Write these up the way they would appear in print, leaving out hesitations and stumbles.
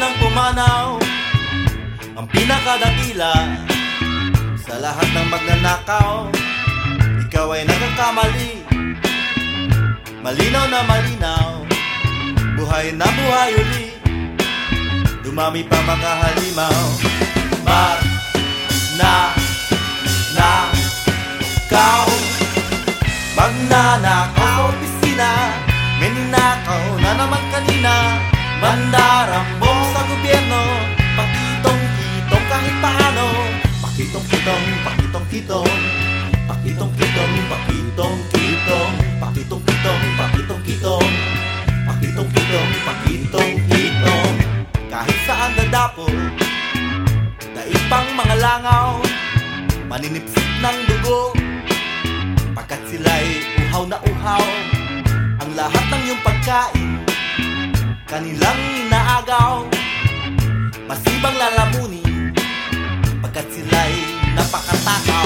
lang pumanaw, ang pinakadakila sa lahat ng magnanakaw. Ikaw ay nagkakamali, malinaw na malinaw, buhay na buhay uli, dumami pa mga halimaw. Magnanakaw, magnanakaw sa opisina, may ninakaw na naman kanina. Mandarambong sa gobyerno, pakitong-kitong kahit paano. Pakitong-kitong, pakitong-kitong, pakitong-kitong, pakitong-kitong, pakitong-kitong, pakitong-kitong, pakitong-kitong, pakitong-kitong. Kahit saan dadapo, daig pang mga langaw, maninipsip ng dugo, pagkat sila'y uhaw na uhaw. Ang lahat ng iyong pagkain kanilang inaagaw, masibang lalamunin, pagkat sila'y napakatakaw.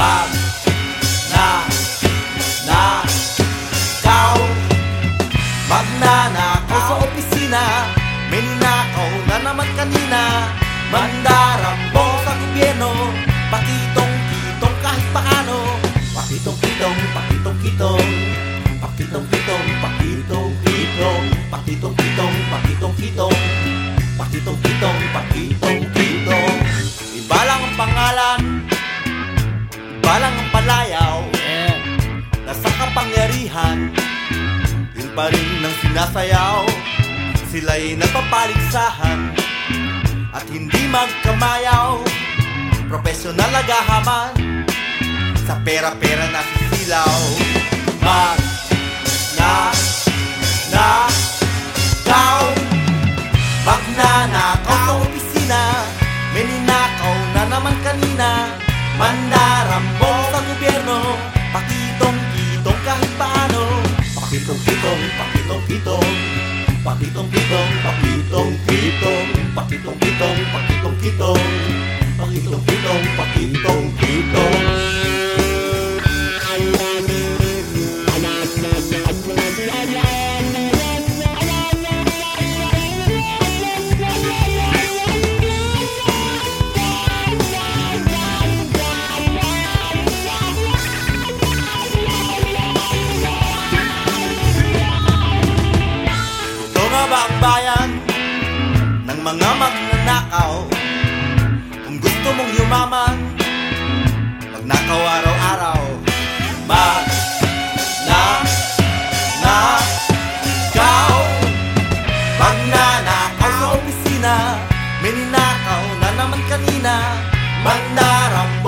Magnanakaw sa opisina, may ninakaw na naman kanina. Mandarambong sa gobyerno, pakitong-kitong kahit paano. Pakitong-kitong, pakitong-kitong, pakitong-kitong, pakitong-kitong, pakitong-kitong, pakitong-kitong, pakitong-kitong, pakitong-kitong. Iba lang ang pangalan, iba lang ang palayaw, nasa kapangyarihan, yun pa rin ang sinasayaw. Sila'y nagpapaligsahan at hindi magkamayaw, profesional naghahaman, sa pera-pera na sisilaw. Magnanakaw sa opisina, may ninakaw na naman kanina. Mandarambong sa gobyerno, pakitong-kitong kahit paano. Pakitong-kitong, pakitong-kitong, pakitong-kitong, pakitong-kitong, pakitong-kitong, pakitong-kitong, pakitong-kitong, pakitong-kitong. Ang bayan ng mga magnanakaw. Kung gusto mong yumaman, magnakaw araw-araw. Magnanakaw sa opisina, may ninakaw na naman kanina. Mandarambong